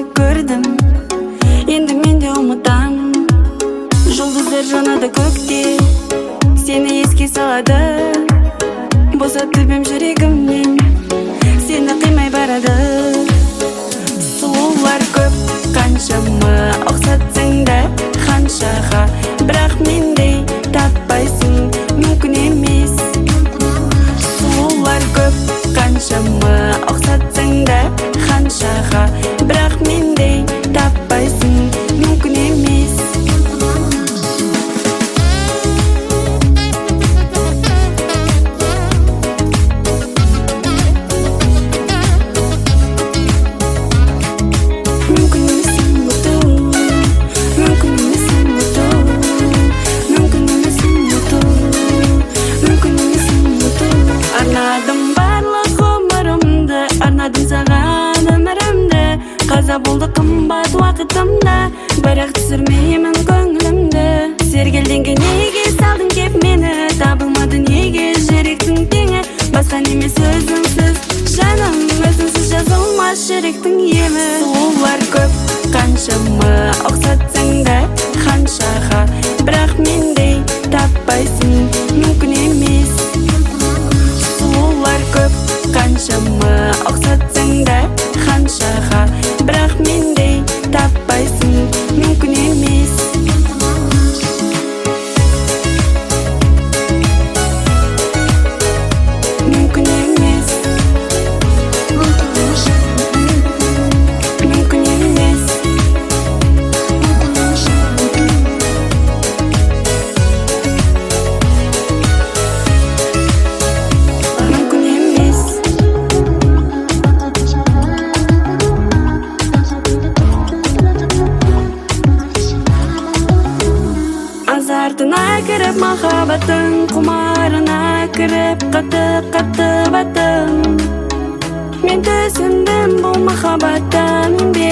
көрдім, енді мен де ұмытам. Жұлдыздар жанады көкте, сені еске салады. Босап төбем жүрегімнен, сені қимай барады. Сұлулар көп, қаншама ұқсатсаң да қаншаға, бірақ мендей таппайсың, мүмкін емес. Сұлулар көп, қаншама ұқсатсаң да қаншаға, бірақ мендей таппайсың, мүмкін емес. Арнадым саған өмірімді, қаза болды қымбат уақытымда, бірақ түсірмеймін көңілімді. Сергелденге неге салдың кеп мені, табылмады неге жүректің теңі. Басқа немес өзіңсіз, жаным өзіңсіз жазылмас жүректің емі. Сұлулар көп, қаншама ұқсатсаң да қаншаға, бірақ мендей таппайсың, мүмкін емес. Сұлулар көп, қаншама ұқсатсаң да қаншаға, бірақ мендей таппайсың, мүмкін емес. Мүмкін емес. Мүмкін емес. Мүмкін емес. Азартына кіріп махаббаттың құмарына кіріп қатты баттым. Мен түсіндім бұл махаббаттан